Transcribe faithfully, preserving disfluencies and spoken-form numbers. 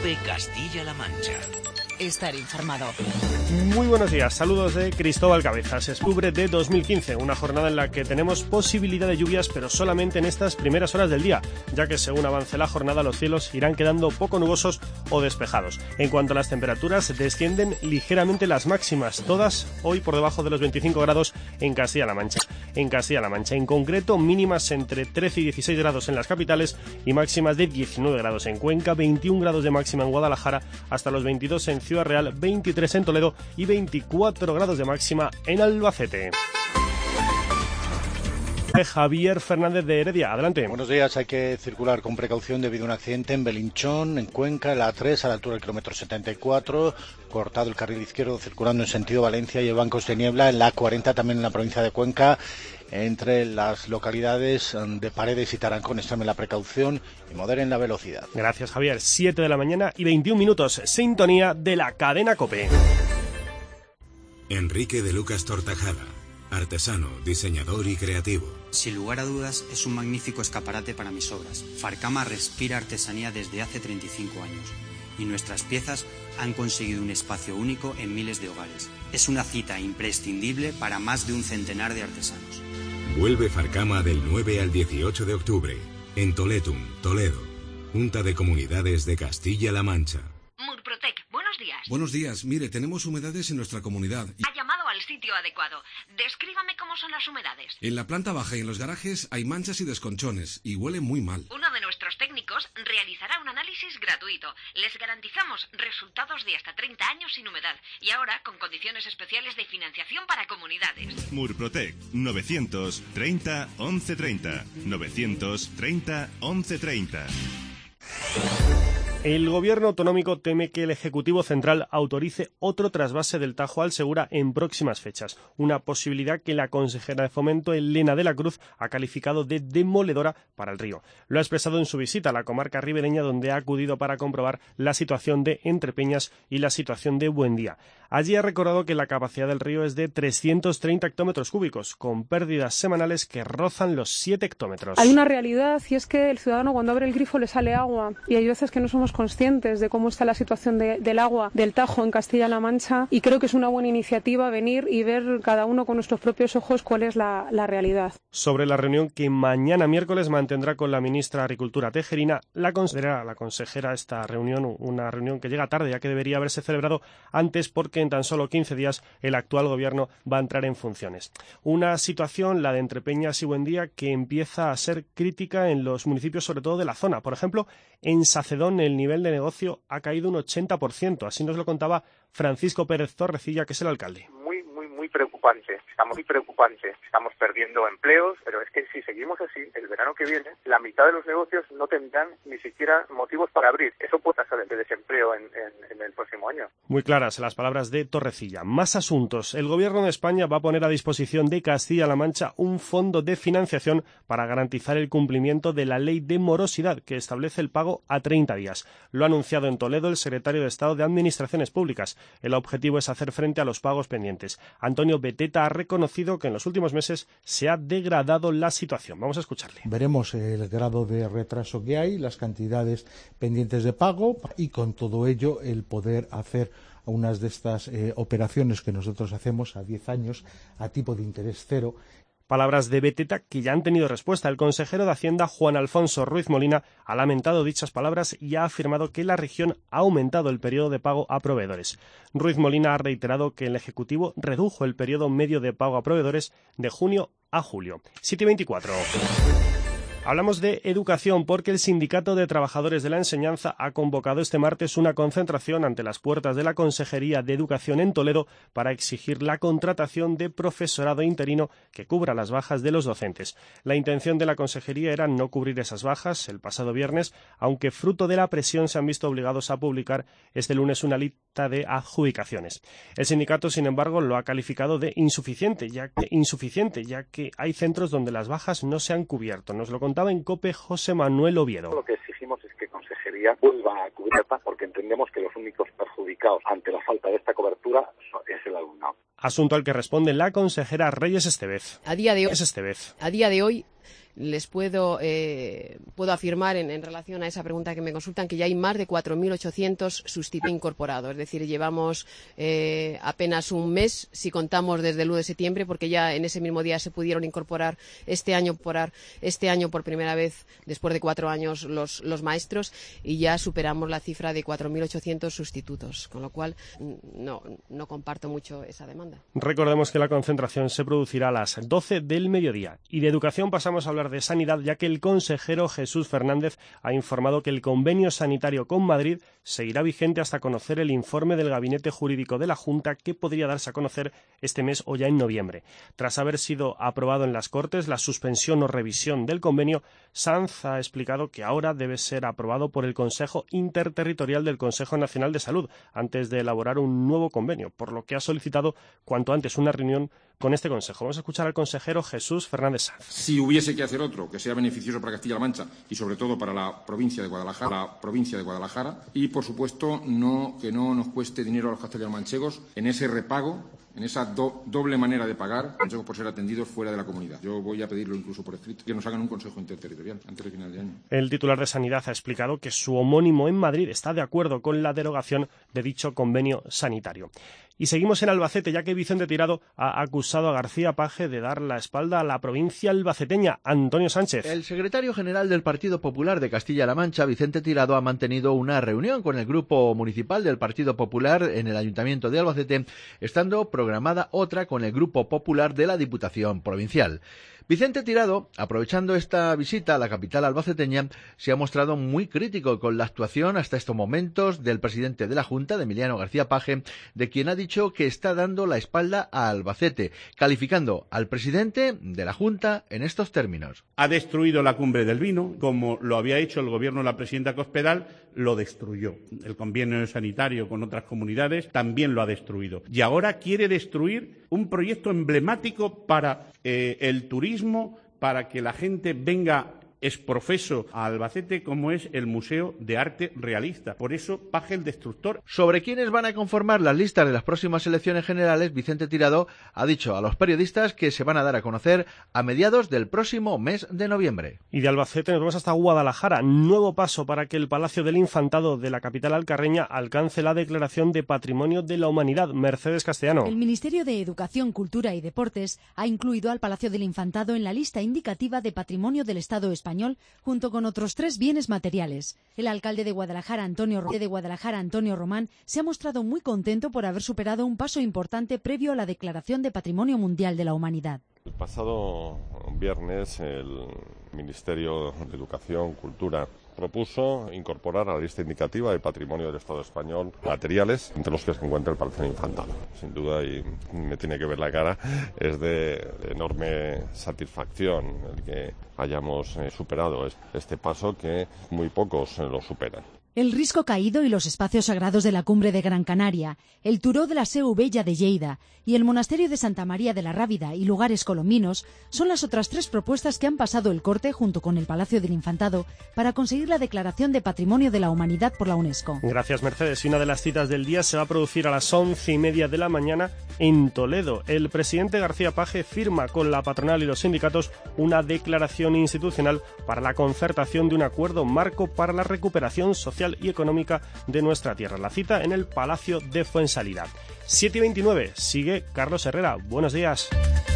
COPE Castilla-La Mancha. Estar informado. Muy buenos días, saludos de Cristóbal Cabezas. Es octubre de dos mil quince, una jornada en la que tenemos posibilidad de lluvias, pero solamente en estas primeras horas del día, ya que según avance la jornada los cielos irán quedando poco nubosos o despejados. En cuanto a las temperaturas, descienden ligeramente las máximas, todas hoy por debajo de los veinticinco grados en Castilla-La Mancha. En Castilla-La Mancha, en concreto, mínimas entre trece y dieciséis grados en las capitales y máximas de diecinueve grados en Cuenca, veintiún grados de máxima en Guadalajara, hasta los veintidós en Ciudad Real, veintitrés en Toledo y veinticuatro grados de máxima en Albacete. Javier Fernández de Heredia, adelante. Buenos días, hay que circular con precaución debido a un accidente en Belinchón, en Cuenca, en la A tres, a la altura del kilómetro setenta y cuatro, cortado el carril izquierdo circulando en sentido Valencia y bancos de niebla, en la A cuarenta también en la provincia de Cuenca, entre las localidades de Paredes y Tarancón. Extremen la precaución y moderen la velocidad. Gracias, Javier. siete de la mañana y veintiún minutos, sintonía de la cadena COPE. Enrique de Lucas Tortajada, artesano, diseñador y creativo. Sin lugar a dudas, es un magnífico escaparate para mis obras. Farcama respira artesanía desde hace treinta y cinco años y nuestras piezas han conseguido un espacio único en miles de hogares. Es una cita imprescindible para más de un centenar de artesanos. Vuelve Farcama del nueve al dieciocho de octubre, en Toletum, Toledo, Junta de Comunidades de Castilla-La Mancha. Murprotec, buenos días. Buenos días, mire, tenemos humedades en nuestra comunidad. Y... Ha llamado al sitio adecuado. Descríbame cómo son las humedades. En la planta baja y en los garajes hay manchas y desconchones, y huele muy mal. Uno de nuestros técnicos realizará un análisis gratuito. Les garantizamos resultados de hasta treinta años sin humedad, y ahora con condiciones especiales de financiación para comunidades. Murprotec, novecientos treinta once treinta, novecientos treinta once treinta. El gobierno autonómico teme que el Ejecutivo Central autorice otro trasvase del Tajo al Segura en próximas fechas, una posibilidad que la consejera de Fomento, Elena de la Cruz, ha calificado de demoledora para el río. Lo ha expresado en su visita a la comarca ribereña, donde ha acudido para comprobar la situación de Entrepeñas y la situación de Buendía. Allí ha recordado que la capacidad del río es de trescientos treinta hectómetros cúbicos, con pérdidas semanales que rozan los siete hectómetros. Hay una realidad, y es que el ciudadano cuando abre el grifo le sale agua, y hay veces que no somos conscientes de cómo está la situación de, del agua del Tajo en Castilla-La Mancha, y creo que es una buena iniciativa venir y ver cada uno con nuestros propios ojos cuál es la, la realidad. Sobre la reunión que mañana miércoles mantendrá con la ministra de Agricultura Tejerina, la considera la consejera esta reunión una reunión que llega tarde, ya que debería haberse celebrado antes, porque en tan solo quince días el actual gobierno va a entrar en funciones. Una situación, la de Entrepeñas y Buendía, que empieza a ser crítica en los municipios, sobre todo de la zona. Por ejemplo, en Sacedón el nivel de negocio ha caído un ochenta por ciento. Así nos lo contaba Francisco Pérez Torrecilla, que es el alcalde. Muy, muy, muy preocupante. Estamos muy preocupantes. Estamos perdiendo empleos, pero es que si seguimos así, el verano que viene, la mitad de los negocios no tendrán ni siquiera motivos para abrir. Eso puede pasar de desempleo en, en, en el próximo año. Muy claras las palabras de Torrecilla. Más asuntos. El Gobierno de España va a poner a disposición de Castilla-La Mancha un fondo de financiación para garantizar el cumplimiento de la ley de morosidad, que establece el pago a treinta días. Lo ha anunciado en Toledo el secretario de Estado de Administraciones Públicas. El objetivo es hacer frente a los pagos pendientes. Antonio Beteta ha reconocido que en los últimos meses se ha degradado la situación. Vamos a escucharle. Veremos el grado de retraso que hay, las cantidades pendientes de pago y con todo ello el poder hacer unas de estas eh, operaciones que nosotros hacemos a diez años a tipo de interés cero. Palabras de Beteta que ya han tenido respuesta. El consejero de Hacienda, Juan Alfonso Ruiz Molina, ha lamentado dichas palabras y ha afirmado que la región ha aumentado el periodo de pago a proveedores. Ruiz Molina ha reiterado que el Ejecutivo redujo el periodo medio de pago a proveedores de junio a julio. siete y veinticuatro. Hablamos de educación porque el Sindicato de Trabajadores de la Enseñanza ha convocado este martes una concentración ante las puertas de la Consejería de Educación en Toledo para exigir la contratación de profesorado interino que cubra las bajas de los docentes. La intención de la Consejería era no cubrir esas bajas el pasado viernes, aunque fruto de la presión se han visto obligados a publicar este lunes una lista de adjudicaciones. El sindicato, sin embargo, lo ha calificado de insuficiente, ya que, insuficiente, ya que hay centros donde las bajas no se han cubierto. Nos lo contaba en COPE José Manuel Oviedo. Lo que exigimos es que Consejería vuelva a cubrirla, porque entendemos que los únicos perjudicados ante la falta de esta cobertura es el alumnado. Asunto al que responde la consejera Reyes Estevez. A día de hoy, es Estevez. A día de hoy les puedo, eh, puedo afirmar en, en relación a esa pregunta que me consultan que ya hay más de cuatro mil ochocientos sustitutos incorporados. Es decir, llevamos eh, apenas un mes, si contamos desde el uno de septiembre, porque ya en ese mismo día se pudieron incorporar este año por, este año por primera vez, después de cuatro años, los, los maestros, y ya superamos la cifra de cuatro mil ochocientos sustitutos, con lo cual no, no comparto mucho esa demanda. Recordemos que la concentración se producirá a las doce del mediodía. Y de educación pasamos a hablar de sanidad, ya que el consejero Jesús Fernández ha informado que el convenio sanitario con Madrid seguirá vigente hasta conocer el informe del Gabinete Jurídico de la Junta, que podría darse a conocer este mes o ya en noviembre. Tras haber sido aprobado en las Cortes la suspensión o revisión del convenio, Sanz ha explicado que ahora debe ser aprobado por el Consejo Interterritorial del Consejo Nacional de Salud antes de elaborar un nuevo convenio, por lo que ha solicitado cuanto antes una reunión con este Consejo. Vamos a escuchar al consejero Jesús Fernández Sanz. Si hubiese que hacer otro que sea beneficioso para Castilla-La Mancha y sobre todo para la provincia de Guadalajara, la provincia de Guadalajara y por supuesto no que no nos cueste dinero a los castellano-manchegos en ese repago, en esa do, doble manera de pagar manchegos por ser atendidos fuera de la comunidad. Yo voy a pedirlo incluso por escrito, que nos hagan un consejo interterritorial antes del final de año. El titular de Sanidad ha explicado que su homónimo en Madrid está de acuerdo con la derogación de dicho convenio sanitario. Y seguimos en Albacete, ya que Vicente Tirado ha acusado a García Page de dar la espalda a la provincia albaceteña. Antonio Sánchez. El secretario general del Partido Popular de Castilla-La Mancha, Vicente Tirado, ha mantenido una reunión con el grupo municipal del Partido Popular en el Ayuntamiento de Albacete, estando programada otra con el Grupo Popular de la Diputación Provincial. Vicente Tirado, aprovechando esta visita a la capital albaceteña, se ha mostrado muy crítico con la actuación hasta estos momentos del presidente de la Junta, de Emiliano García Page, de quien ha dicho que está dando la espalda a Albacete, calificando al presidente de la Junta en estos términos. Ha destruido la cumbre del vino, como lo había hecho el gobierno de la presidenta Cospedal, lo destruyó. El convenio sanitario con otras comunidades también lo ha destruido. Y ahora quiere destruir un proyecto emblemático para eh, el turismo, para que la gente venga exprofeso a Albacete, como es el Museo de Arte Realista. Por eso, Page el destructor. Sobre quiénes van a conformar las listas de las próximas elecciones generales, Vicente Tirado ha dicho a los periodistas que se van a dar a conocer a mediados del próximo mes de noviembre. Y de Albacete nos vamos hasta Guadalajara. Nuevo paso para que el Palacio del Infantado de la capital alcarreña alcance la declaración de Patrimonio de la Humanidad. Mercedes Castellano. El Ministerio de Educación, Cultura y Deportes ha incluido al Palacio del Infantado en la lista indicativa de Patrimonio del Estado español, junto con otros tres bienes materiales. El alcalde de Guadalajara, Antonio, de Guadalajara, Antonio Román, se ha mostrado muy contento por haber superado un paso importante previo a la declaración de Patrimonio Mundial de la Humanidad. El pasado viernes el Ministerio de Educación, Cultura propuso incorporar a la lista indicativa de Patrimonio del Estado español materiales, entre los que se encuentra el Palacio del Infantado. Sin duda, y me tiene que ver la cara, es de, de enorme satisfacción el que hayamos eh, superado este paso, que muy pocos eh, lo superan. El Risco Caído y los espacios sagrados de la Cumbre de Gran Canaria, el Turó de la Seu Vella de Lleida y el Monasterio de Santa María de la Rábida y lugares colombinos son las otras tres propuestas que han pasado el corte junto con el Palacio del Infantado para conseguir la declaración de Patrimonio de la Humanidad por la UNESCO. Gracias, Mercedes. Y una de las citas del día se va a producir a las once y media de la mañana en Toledo. El presidente García Page firma con la patronal y los sindicatos una declaración institucional para la concertación de un acuerdo marco para la recuperación social y económica de nuestra tierra. La cita en el Palacio de Fuensalida. siete y veintinueve. Sigue Carlos Herrera. Buenos días.